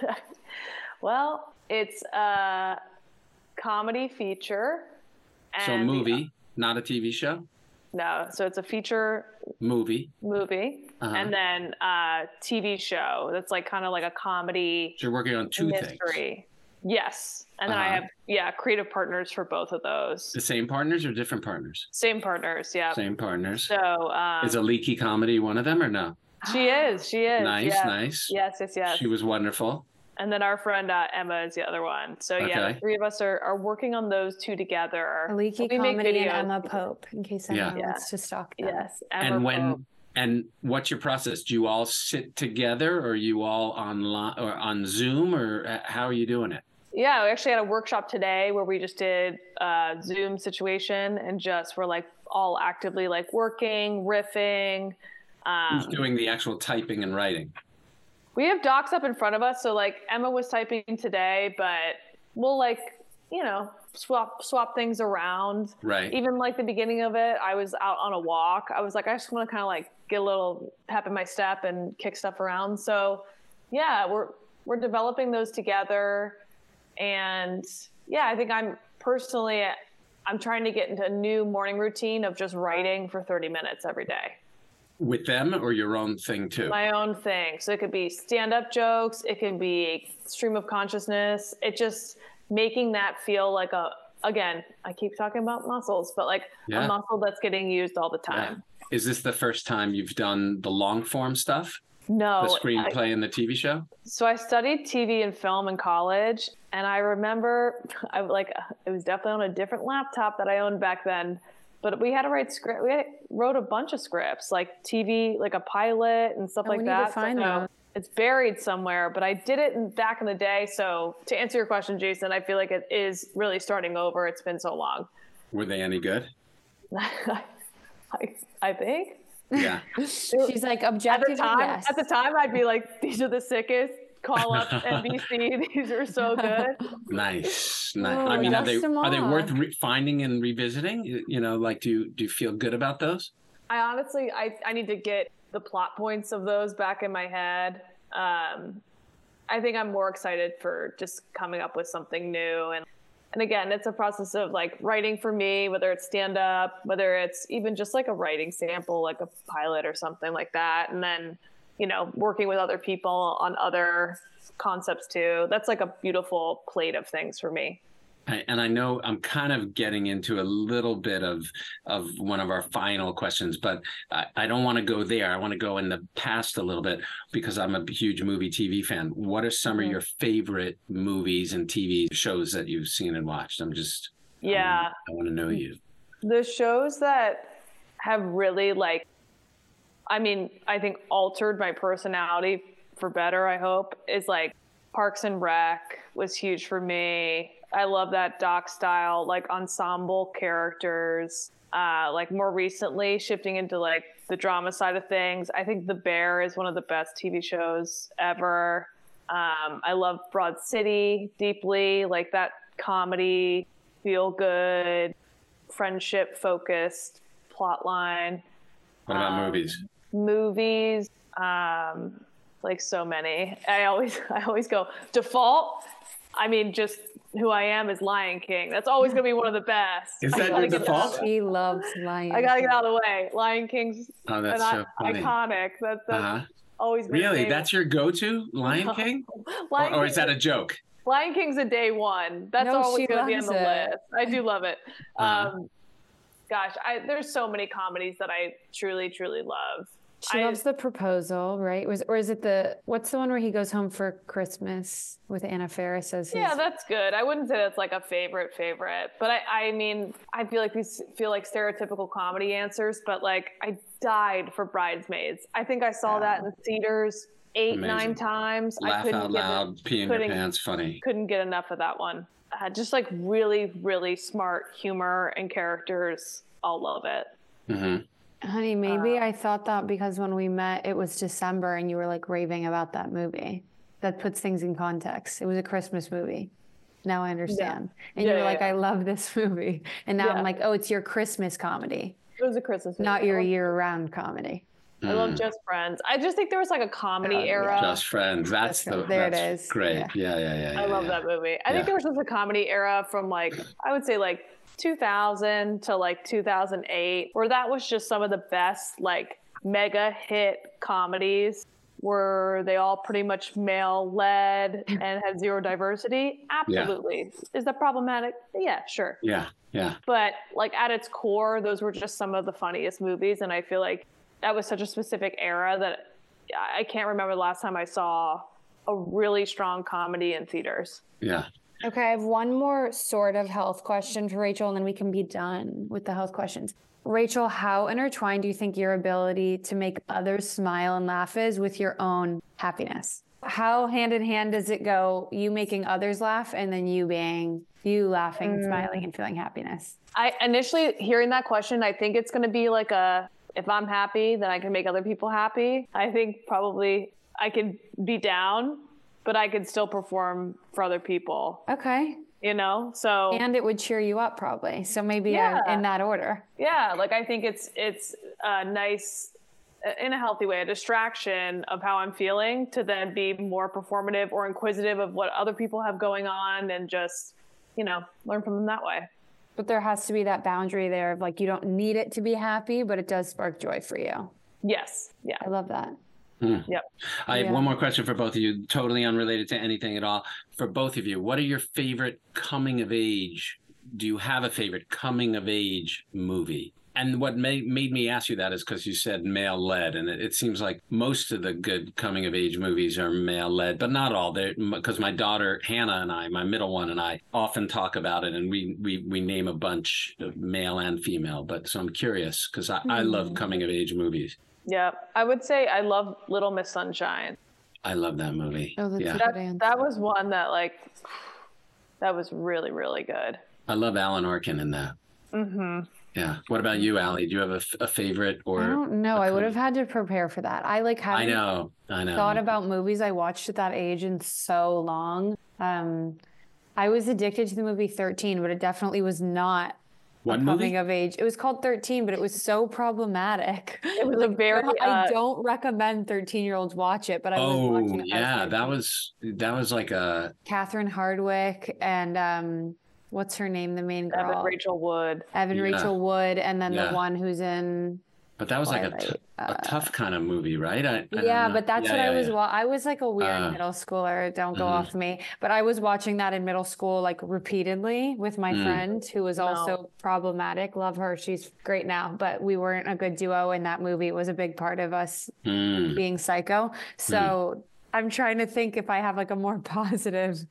Well, it's a comedy feature. So a and the- movie, not a T V show? no, so it's a feature Movie. movie Uh-huh. and then a T V show that's like kind of like a comedy So you're working on two things. mystery. Yes. And then I Uh-huh. have, yeah, creative partners for both of those. The same partners or different partners? Same partners, yeah. Same partners. So um, Is a leaky comedy one of them or no? she is, she is. Nice, yes. nice. Yes, yes, yes. She was wonderful. And then our friend uh, Emma is the other one. So yeah, Okay. the three of us are, are working on those two together. A leaky We make comedy and videos. Emma Pope, in case Yeah. anyone Yeah. wants to stalk them. Yes. Emma And when Pope. and what's your process? Do you all sit together, or are you all online or on Zoom, or uh, how are you doing it? Yeah, we actually had a workshop today where we just did a Zoom situation and just were like all actively like working, riffing. Who's Um, doing the actual typing and writing? we have docs up in front of us. So like Emma was typing today, but we'll like, you know, swap swap things around. Right. Even like the beginning of it, I was out on a walk. I was like, I just want to kind of like get a little pep in my step and kick stuff around. So yeah, we're we're developing those together. And yeah, I think I'm personally, I'm trying to get into a new morning routine of just writing for thirty minutes every day. With them or your own thing too? My own thing. So it could be stand-up jokes. It could be stream of consciousness. It just making that feel like a again, I keep talking about muscles, but like Yeah. a muscle that's getting used all the time. Yeah. Is this the first time you've done the long form stuff? No. The screenplay I, and the T V show? So I studied T V and film in college, and I remember I like it was definitely on a different laptop that I owned back then. But we had to write script. We had, wrote a bunch of scripts, like T V, like a pilot and stuff Oh, like we need that. to find so, those. It's buried somewhere, but I did it in, back in the day. So to answer your question, Jason, I feel like it is really starting over. It's been so long. Were they any good? I, I think. Yeah. She's like, At objective, the time, yes. at the time, I'd be like, these are the sickest. Call up N B C. These are so good. Nice. Nice. Oh, I mean, are they dust 'em are they off. worth re- finding and revisiting? You you know, like, do you, do you feel good about those? I honestly, I, I need to get the plot points of those back in my head. Um, I think I'm more excited for just coming up with something new. And, and again, it's a process of like writing for me, whether it's stand up, whether it's even just like a writing sample, like a pilot or something like that. And then, you know, working with other people on other concepts too. That's like a beautiful plate of things for me. I, and I know I'm kind of getting into a little bit of of one of our final questions, but I, I don't want to go there. I want to go in the past a little bit because I'm a huge movie T V fan. What are some Mm-hmm. of your favorite movies and T V shows that you've seen and watched? I'm just, Yeah. I want to know you. The shows that have really like, I mean, I think altered my personality for better, I hope, is like Parks and Rec was huge for me. I love that doc style, like ensemble characters. Uh, like more recently, shifting into like the drama side of things. I think The Bear is one of the best T V shows ever. Um, I love Broad City deeply, like that comedy, feel good, friendship focused plot line. What about Um, movies? Movies, um, like so many. I always, I always go default. I mean, just who I am is Lion King. That's always going to be one of the best. Is I that gotta your get default? that- She loves Lion I gotta get King. out of the way. Lion King's Oh, that's an so i- funny. iconic. That's, that's Uh-huh. always been Really? day That's your go-to, Lion No. King? Or, Lion or is King- that a joke? Lion King's a day one. That's No, always she going to be on loves the it. list. I do love it. Uh-huh. Um, gosh, I, there's so many comedies that I truly, truly love. She I- loves The Proposal, right? Was or is it the what's the one where he goes home for Christmas with Anna Faris as his? Yeah, that's good. I wouldn't say that's like a favorite favorite, but I, I mean, I feel like these feel like stereotypical comedy answers, but like I died for Bridesmaids. I think I saw that in theaters eight, Amazing. nine times. I Laugh couldn't out get loud, pee in your couldn't- pants, funny. couldn't get enough of that one. Uh, just like really, really smart humor and characters. I'll love it. Mm-hmm. Honey, maybe I thought that because when we met, it was December and you were like raving about that movie. That puts things in context. It was a Christmas movie. Now I understand. And you Yeah, were yeah, like, yeah. I love this movie. And now Yeah. I'm like, oh, it's your Christmas comedy, It was a Christmas movie. not I your love- year-round comedy. I love Just Friends. I just think there was like a comedy Oh, yeah. era. Just Friends. That's Just the Friends. There it that's is. great. Yeah. Yeah, yeah, yeah. yeah I love yeah. that movie. I Yeah. think there was just a comedy era from like, I would say like two thousand to like two thousand eight, where that was just some of the best like mega hit comedies. Were they all pretty much male led and had zero diversity? Absolutely. Is that problematic? Yeah, sure. Yeah, yeah. But like at its core, those were just some of the funniest movies. And I feel like that was such a specific era that I can't remember the last time I saw a really strong comedy in theaters. Yeah. Okay, I have one more sort of health question for Rachel, and then we can be done with the health questions. Rachel, how intertwined do you think your ability to make others smile and laugh is with your own happiness? How hand in hand does it go, you making others laugh and then you being, you laughing, Mm. smiling, and feeling happiness? I initially hearing that question, I think it's going to be like a, if I'm happy, then I can make other people happy. I think probably I could be down, but I could still perform for other people, Okay. you know? So And it would cheer you up probably. So maybe Yeah. uh, in that order. yeah, like I think it's, it's a nice, in a healthy way, a distraction of how I'm feeling to then be more performative or inquisitive of what other people have going on and just, you know, learn from them that way. But there has to be that boundary there of like, you don't need it to be happy, but it does spark joy for you. Yes. Yeah. I love that. Hmm. Yep. I have Yeah. one more question for both of you, totally unrelated to anything at all. For both of you, what are your favorite coming of age do you have a favorite coming of age movie? And what made, made me ask you that is because you said male led, and it, it seems like most of the good coming of age movies are male led, but not all. Because my daughter Hannah and I, my middle one, and I often talk about it, and we we we name a bunch of male and female. But so I'm curious because I, mm. I love coming of age movies. Yeah, I would say I love Little Miss Sunshine. I love that movie. Oh, that's yeah. a that, good answer. that was one that like that was really really good. I love Alan Arkin in that. Mm-hmm. Yeah. What about you, Allie? Do you have a, a favorite or? I don't know. I would have had to prepare for that. I like I haven't know. I know. thought about movies I watched at that age in so long. Um, I was addicted to the movie thirteen, but it definitely was not What a movie? coming of age. It was called thirteen, but it was so problematic. It was a very. I Uh, don't recommend thirteen-year-olds watch it, but I was Oh watching it. yeah, that was that was like a Catherine Hardwicke and um, what's her name? The main girl, Evan Rachel Wood. Evan Yeah. Rachel Wood, and then Yeah. the one who's in. but that was like a, t- Twilight, a uh, tough kind of movie, right? I, I don't Yeah, know. but that's Yeah, what yeah, I was. yeah. Wa- I was like a weird Uh, middle schooler. Don't go mhm. off me. But I was watching that in middle school, like repeatedly with my Mm. friend who was No. also problematic. Love her. She's great now, but we weren't a good duo in that movie. It was a big part of us Mm. being psycho. So I'm trying to think if I have like a more positive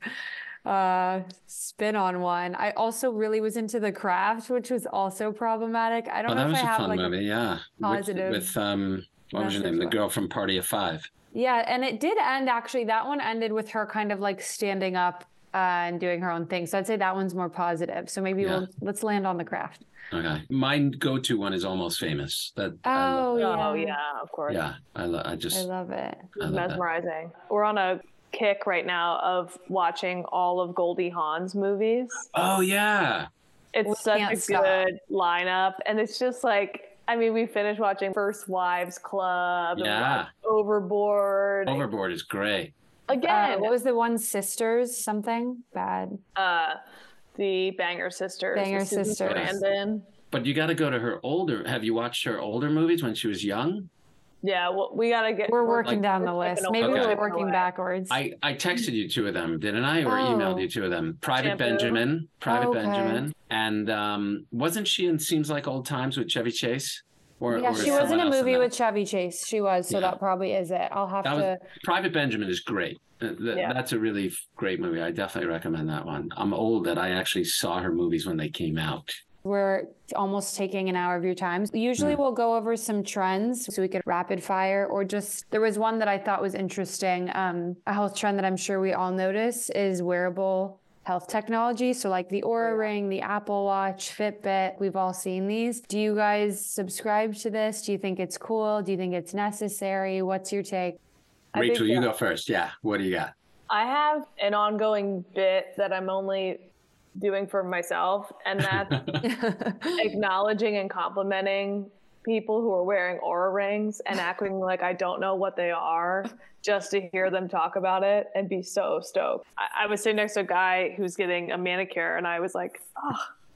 uh spin on one. I also really was into The Craft, which was also problematic. I don't Oh, know that if was I a have fun like a movie. Yeah, positive with, with um, what was your name? message The with- girl from Party of Five. Yeah, and it did end actually. That one ended with her kind of like standing up uh, and doing her own thing. So I'd say that one's more positive. So maybe Yeah. we'll let's land on The Craft. Okay, my go-to one is Almost Famous. That I love. Oh yeah, Oh yeah, of course. yeah, I love. I I just love it. I love that. Mesmerizing. We're on a kick right now of watching all of Goldie Hawn's movies. Oh yeah, It's We such can't a stop. good lineup, and it's just like I mean, we finished watching First Wives Club. and we Yeah. watched Overboard. Overboard is great. Uh, Again, what was the one? Sisters something bad. uh, the Banger Sisters. Banger with Susan Sisters. Sarandon. But you got to go to her older. Have you watched her older movies when she was young? Yeah, well, we gotta get. We're working like- down the we're list. taking Maybe Okay. we're away. working backwards. I, I texted you two of them, didn't I? Or Oh. emailed you two of them. Private Shampoo. Benjamin. Private Okay. Benjamin. And um, wasn't she in Seems Like Old Times with Chevy Chase? Or, yeah, or she was in someone a else movie that? with Chevy Chase. She was, so Yeah. that probably is it. I'll have That to. was, Private Benjamin is great. Uh, th- Yeah. That's a really f- great movie. I definitely recommend that one. I'm old that I actually saw her movies when they came out. We're almost taking an hour of your time. Usually we'll go over some trends so we could rapid fire, or just there was one that I thought was interesting. Um, a health trend that I'm sure we all notice is wearable health technology. So like the Oura Ring, the Apple Watch, Fitbit, we've all seen these. Do you guys subscribe to this? Do you think it's cool? Do you think it's necessary? What's your take? I think Rachel, you that- go first. Yeah. What do you got? I have an ongoing bit that I'm only doing for myself, and that's acknowledging and complimenting people who are wearing Oura rings and acting like I don't know what they are just to hear them talk about it and be so stoked. I, I was sitting next to a guy who's getting a manicure, and I was like, oh,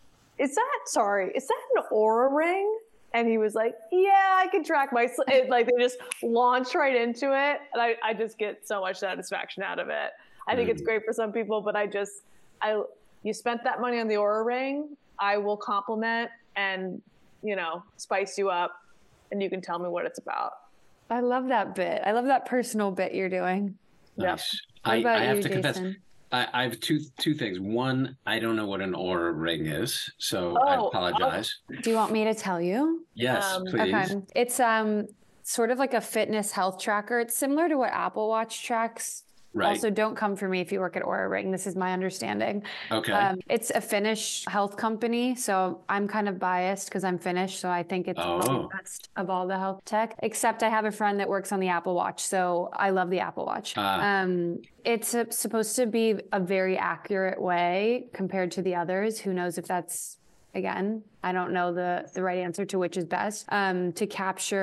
is that, sorry, is that an Oura ring? And he was like, yeah, I can track my, sl-. It, like they just launch right into it. And I, I just get so much satisfaction out of it. I think it's great for some people, but I just, I, you spent that money on the Oura ring, I will compliment and, you know, spice you up, and you can tell me what it's about. I love that bit. I love that personal bit you're doing. Yep. Nice. What I, about I have you, to confess, Jason? I, I have two two things. One, I don't know what an Oura ring is, so I Oh, apologize. Do you want me to tell you? Yes, Um, please. Okay. It's um sort of like a fitness health tracker. It's similar to what Apple Watch tracks. Right. Also, don't come for me if you work at Oura Ring. This is my understanding. Okay. Um, it's a Finnish health company, so I'm kind of biased because I'm Finnish, so I think it's probably Oh. the best of all the health tech. Except I have a friend that works on the Apple Watch, so I love the Apple Watch. Ah. Um, it's a, supposed to be a very accurate way compared to the others. Who knows if that's, again, I don't know the the right answer to which is best. Um, to capture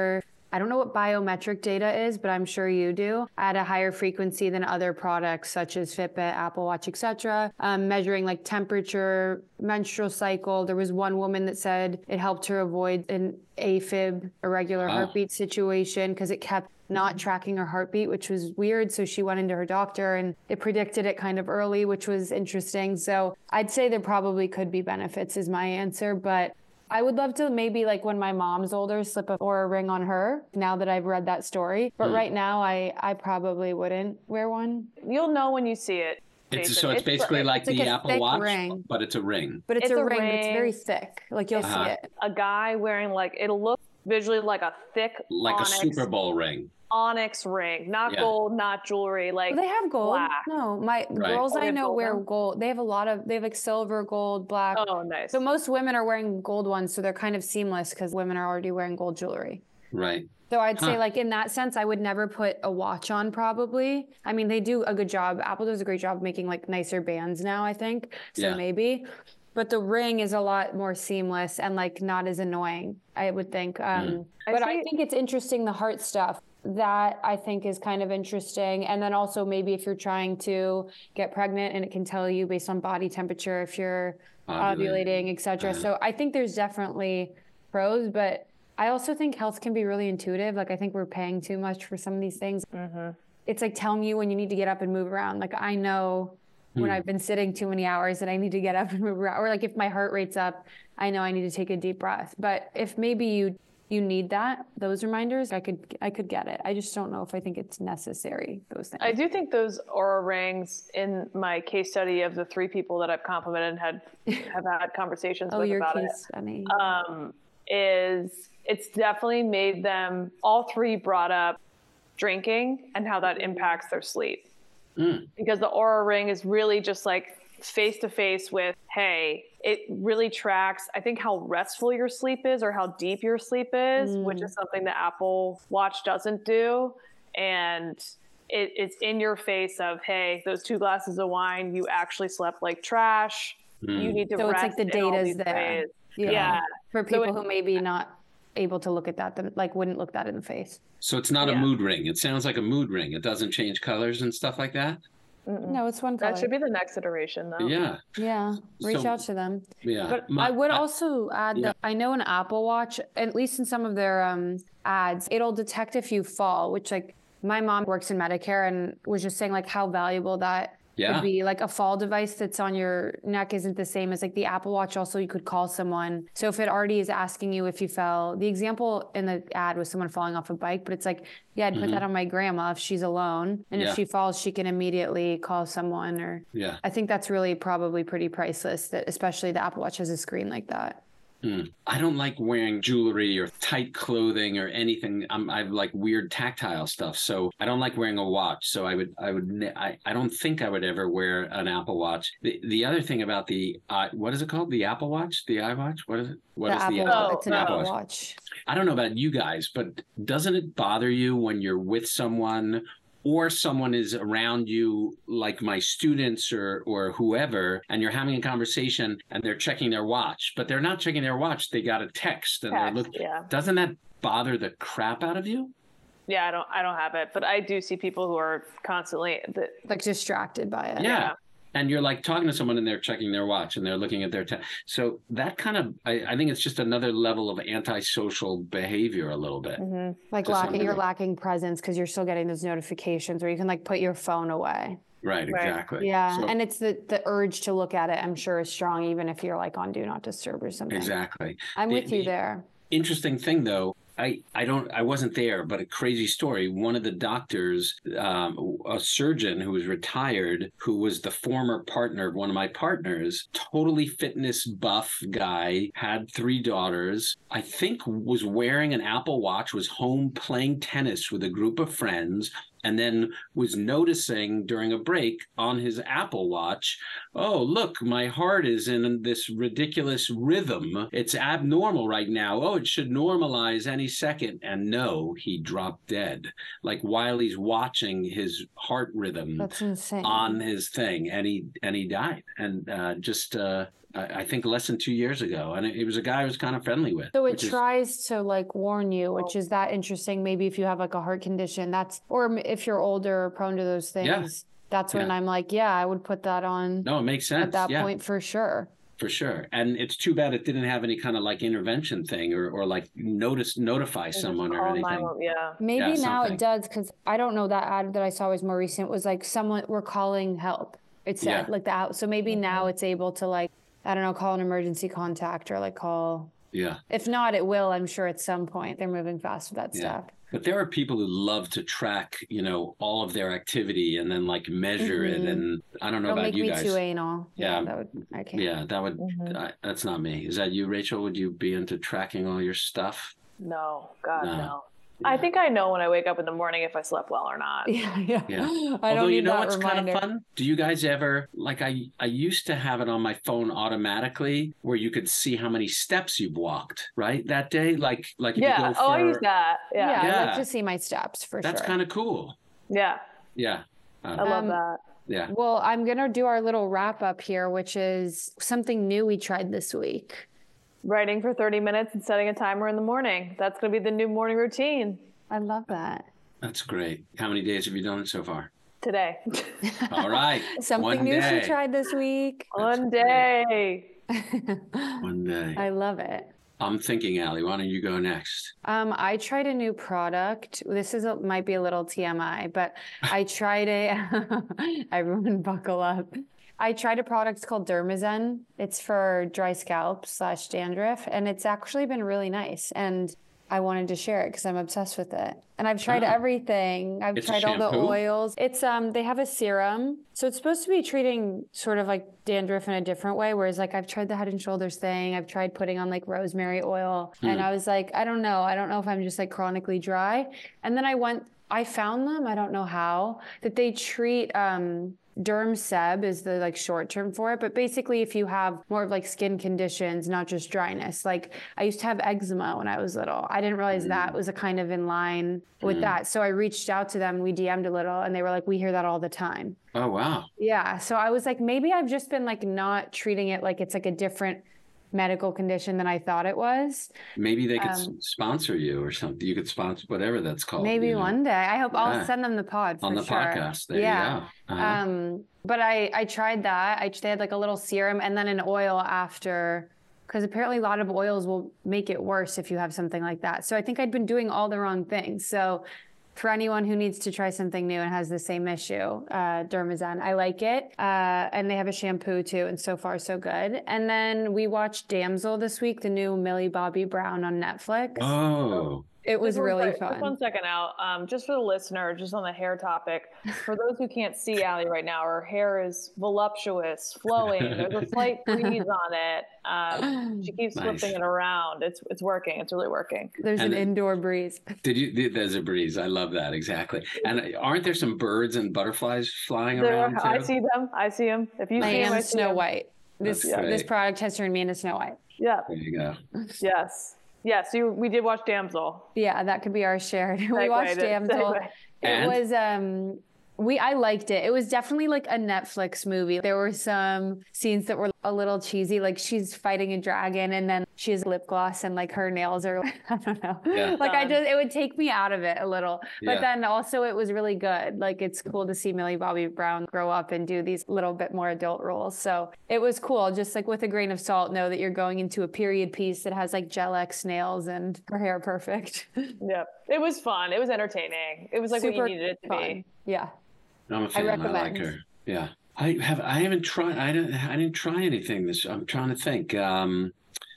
I don't know what biometric data is, but I'm sure you do, at a higher frequency than other products such as Fitbit, Apple Watch, et cetera. Um, measuring like temperature, menstrual cycle. There was one woman that said it helped her avoid an AFib, irregular Wow. heartbeat situation, because it kept not tracking her heartbeat, which was weird. So she went into her doctor and it predicted it kind of early, which was interesting. So I'd say there probably could be benefits is my answer, but I would love to maybe like when my mom's older, slip a Oura ring on her now that I've read that story. But Mm. right now I, I probably wouldn't wear one. You'll know when you see it. It's, Jason. so it's, basically like it's like the a Apple thick Watch, ring. but it's a ring. But it's, It's a, a ring, but it's ring. very thick. Like you'll Uh-huh. see it. A guy wearing like, it'll look visually like a thick Like onyx, a Super Bowl ring. onyx ring. Not Yeah. gold, not jewelry. Like They have gold. black. No, my Right. girls Oh, they I have know gold wear now? gold. They have a lot of, they have like silver, gold, black. Oh, nice. So most women are wearing gold ones. So they're kind of seamless because women are already wearing gold jewelry. Right. So I'd say Huh. like in that sense, I would never put a watch on probably. I mean, they do a good job. Apple does a great job of making like nicer bands now, I think. So Yeah. maybe. But the ring is a lot more seamless and like not as annoying, I would think. Um, Mm. I but I see- think it's interesting, the heart stuff. That I think is kind of interesting. And then also maybe if you're trying to get pregnant and it can tell you based on body temperature if you're Ovulating. ovulating, et cetera. Uh-huh. So I think there's definitely pros, but I also think health can be really intuitive. Like I think we're paying too much for some of these things. Mm-hmm. It's like telling you when you need to get up and move around. Like I know when Hmm. I've been sitting too many hours that I need to get up and move around. Or like if my heart rate's up, I know I need to take a deep breath. But if maybe you you need that, those reminders, I could I could get it. I just don't know if I think it's necessary, those things. I do think those Aura rings in my case study of the three people that I've complimented and had have had conversations oh, with your about case it. study. Um, is it's definitely made them, all three brought up drinking and how that impacts their sleep. Mm. Because the Aura ring is really just like face to face with, hey, it really tracks, I think, how restful your sleep is or how deep your sleep is, Mm. which is something the Apple Watch doesn't do. And it, it's in your face of, hey, those two glasses of wine, you actually slept like trash. Mm. You need to So it's rest like the in all data's these there. ways. Yeah. Yeah. For So people it- who maybe not able to look at that, them like wouldn't look that in the face. So it's not a Yeah. mood ring. It sounds like a mood ring. It doesn't change colors and stuff like that. Mm-mm. No, it's one color. That should be the next iteration, though. Yeah. Yeah, reach So- out to them. Yeah. But My- I would I- also add yeah. that I know an Apple Watch, at least in some of their um, ads, it'll detect if you fall, which like my mom works in Medicare and was just saying like how valuable that Yeah. would be. Like a fall device that's on your neck isn't the same as like the Apple Watch. Also, you could call someone. So if it already is asking you if you fell, the example in the ad was someone falling off a bike, but it's like, yeah, I'd put Mhm. that on my grandma if she's alone. And Yeah. if she falls, she can immediately call someone or Yeah. I think that's really probably pretty priceless, that especially the Apple Watch has a screen like that. Hmm. I don't like wearing jewelry or tight clothing or anything. I'm, I like weird tactile stuff, so I don't like wearing a watch. So I would, I would, ne- I, I don't think I would ever wear an Apple Watch. The the other thing about the, uh, what is it called? The Apple Watch, the iWatch. What is it? What the is Apple the Watch, Oh, it's an no. Apple Watch. I don't know about you guys, but doesn't it bother you when you're with someone or someone is around you, like my students or or whoever, and you're having a conversation and they're checking their watch, but they're not checking their watch. They got a text and they're Text, looking. yeah. Doesn't that bother the crap out of you? Yeah, I don't I don't have it, but I do see people who are constantly the, Like distracted by it. Yeah. Yeah. And you're like talking to someone and they're checking their watch and they're looking at their text. So that kind of, I, I think it's just another level of antisocial behavior a little bit. Mhm. Like To some lacking, you're degree. lacking presence because you're still getting those notifications where you can like put your phone away. Right, Right. exactly. Yeah. So- and it's the, the urge to look at it, I'm sure, is strong, even if you're like on Do Not Disturb or something. exactly. I'm The- with you the- there. Interesting thing though, I, I don't I wasn't there, but a crazy story. One of the doctors, um, a surgeon who was retired, who was the former partner of one of my partners, totally fitness buff guy, had three daughters, I think was wearing an Apple Watch, was home playing tennis with a group of friends, and then was noticing during a break on his Apple Watch, oh, look, my heart is in this ridiculous rhythm. It's abnormal right now. Oh, it should normalize any second. And no, he dropped dead. Like while he's watching his heart rhythm That's insane. on his thing, and he and he died. And uh, just uh, I, I think less than two years ago, and it, it was a guy I was kind of friendly with. So it which is- tries to like warn you, which is that interesting. Maybe if you have like a heart condition, that's, or if you're older or prone to those things, Yeah. that's when Yeah. I'm like, yeah, I would put that on No, it makes sense. at that yeah. point for sure. For sure. And it's too bad it didn't have any kind of like intervention thing or, or like notice, notify Just someone or call anything. nine one one. Yeah. Maybe Yeah, now something. it does, because I don't know, that ad that I saw was more recent, was like someone, we're calling help. It said Yeah. like that. So maybe now it's able to like, I don't know, call an emergency contact or like call. Yeah. If not, it will, I'm sure at some point. They're moving fast with that Yeah. stuff. But there are people who love to track, you know, all of their activity and then like measure it. Mhm. And I don't know Don't about make you me guys. too anal. Yeah, Yeah. that would, I can't. Yeah, that would, Mhm. I, that's not me. Is that you, Rachel? Would you be into tracking all your stuff? No, God, No. no. I think I know when I wake up in the morning if I slept well or not. Yeah, yeah. Yeah. I Although, don't need you know that what's reminder. kind of fun? Do you guys ever, like I, I used to have it on my phone automatically where you could see how many steps you've walked, right? That day? Like, like if Yeah. you go for, Oh, I use that. Yeah, Yeah. I like Yeah. to see my steps for that's sure. kind of cool. Yeah. Yeah. I I don't know. love Um, that. Yeah. Well, I'm going to do our little wrap up here, which is something new we tried this week. Writing for thirty minutes and setting a timer in the morning. That's going to be the new morning routine I love that. That's great. How many days have you done it so far? today. All right. Something One new day. she tried this week. One day. One day. I love it. I'm thinking, Allie, why don't you go next? Um, I tried a new product. This is a, might be a little T M I, but I tried a. Everyone buckle up. I tried a product called Dermazen. It's for dry scalp slash dandruff, and it's actually been really nice. And I wanted to share it because I'm obsessed with it. And I've tried Oh. everything. I've It's a tried all the shampoo? oils. It's um they have a serum. So it's supposed to be treating sort of like dandruff in a different way. Whereas like I've tried the Head and Shoulders thing. I've tried putting on like rosemary oil. Hmm. And I was like, I don't know. I don't know if I'm just like chronically dry. And then I went, I found them, I don't know how, that they treat um Derm Seb is the like short term for it, but basically if you have more of like skin conditions, not just dryness, like I used to have eczema when I was little. I didn't realize that was a kind of in line with Mm. that. So I reached out to them, we D M'd a little, and they were like, we hear that all the time. Oh, wow. Yeah. So I was like, maybe I've just been like not treating it like it's like a different medical condition than I thought it was. Maybe they could s Um, sponsor you or something. You could sponsor whatever that's called. Maybe you know, one day. I hope Yeah. I'll send them the pod for on the sure. podcast. There yeah. you go. Uh-huh. Um, but I, I tried that. I, they had like a little serum and then an oil after, because apparently a lot of oils will make it worse if you have something like that. So I think I'd been doing all the wrong things. So for anyone who needs to try something new and has the same issue, uh, Dermazen, I like it. Uh, and they have a shampoo too, and so far so good. And then we watched Damsel this week, the new Millie Bobby Brown on Netflix. Oh, It was Just one really sec- fun. Just one second out. Um, just for the listener, just on the hair topic, for those who can't see Allie right now, her hair is voluptuous, flowing. There's a slight breeze on it. Um, she keeps Nice. flipping it around. It's it's working. It's really working. There's And an it- indoor breeze. did you? Did, there's a breeze. I love that. Exactly. And aren't there some birds and butterflies flying There, around too? I see them. I see them. If you I see them, I am see Snow them. White. This That's this great. product has turned me into Snow White. Yeah. There you go. Yes. Yes. You, we did watch Damsel. Yeah, that could be our shared. we Segue watched to- Damsel. segue. It And? was um we I liked it. It was definitely like a Netflix movie. There were some scenes that were a little cheesy, like she's fighting a dragon and then she has lip gloss and like her nails are I don't know. Yeah. Like I Fun. just it would take me out of it a little. But Yeah. then also it was really good. Like it's cool to see Millie Bobby Brown grow up and do these little bit more adult roles. So it was cool. Just like with a grain of salt, know that you're going into a period piece that has like gel X nails and her hair perfect. Yep. It was fun. It was entertaining. It was like what Super you needed it to fun. be. Yeah. I'm a fan. I, like recommend. her. Yeah. I have. I haven't tried. I didn't. I didn't try anything this. I'm trying to think. Um,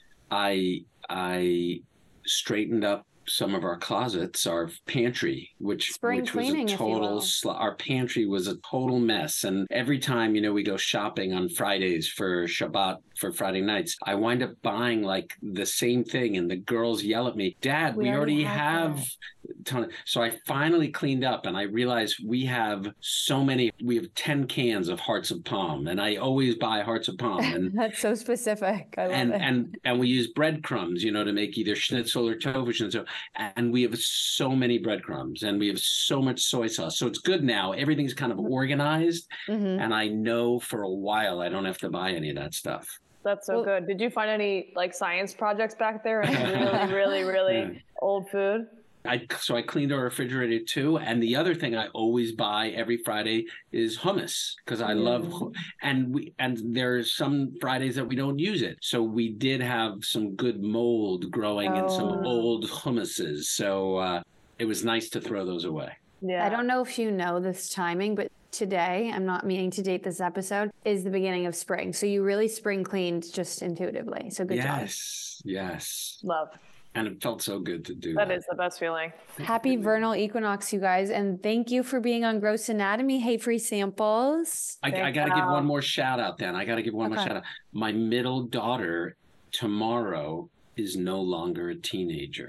I I straightened up some of our closets, our pantry, which Spring which cleaning, was if a you total. will. Sl- our pantry was a total mess, and every time you know we go shopping on Fridays for Shabbat for Friday nights, I wind up buying like the same thing, and the girls yell at me, "Dad, we, We already already have have." Ton of, so I finally cleaned up and I realized we have so many, we have ten cans of Hearts of Palm and I always buy Hearts of Palm and, That's so specific. I love and, it. and, and we use breadcrumbs, you know, to make either schnitzel or tofu schnitzel. And we have so many breadcrumbs and we have so much soy sauce. So it's good now. Everything's kind of organized Mhm. and I know for a while I don't have to buy any of that stuff. That's so Well- good. Did you find any like science projects back there? Any really, really, really Yeah. old food? I, so I cleaned our refrigerator too. And the other thing I always buy every Friday is hummus because I love, hu- and we, and there's some Fridays that we don't use it. So we did have some good mold growing in some Oh. old hummuses. So uh, it was nice to throw those away. Yeah. I don't know if you know this timing, but today, I'm not meaning to date this episode, is the beginning of spring. So you really spring cleaned just intuitively. So good job. Yes, yes. Love. And it felt so good to do That that. is the best feeling. Happy vernal equinox, you guys. And thank you for being on Gross Anatomy. Hey, free samples. I, I Thank got to give God. one more shout out then. I got to give one more Okay. shout out. My middle daughter tomorrow is no longer a teenager.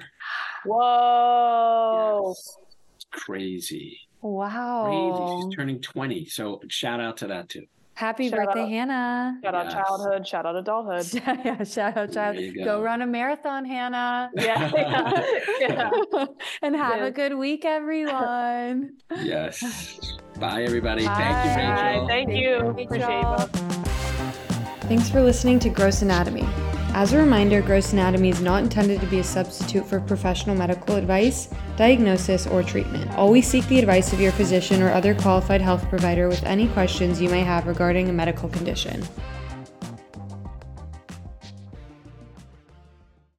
Whoa. Yes. It's crazy. Wow. Crazy. She's turning twenty. So shout out to that too. Happy Shout birthday, out. Hannah. Shout out Yes. childhood. Shout out adulthood. yeah, shout out, child. There you Go go. run a marathon, Hannah. Yeah. Yeah. yeah. And have a Yes. good week, everyone. Yes. Bye, everybody. Bye. Thank you, Rachel. Thank Thank you. you, Appreciate you Rachel. both. Thanks for listening to Gross Anatomy. As a reminder, Gross Anatomy is not intended to be a substitute for professional medical advice, diagnosis, or treatment. Always seek the advice of your physician or other qualified health provider with any questions you may have regarding a medical condition.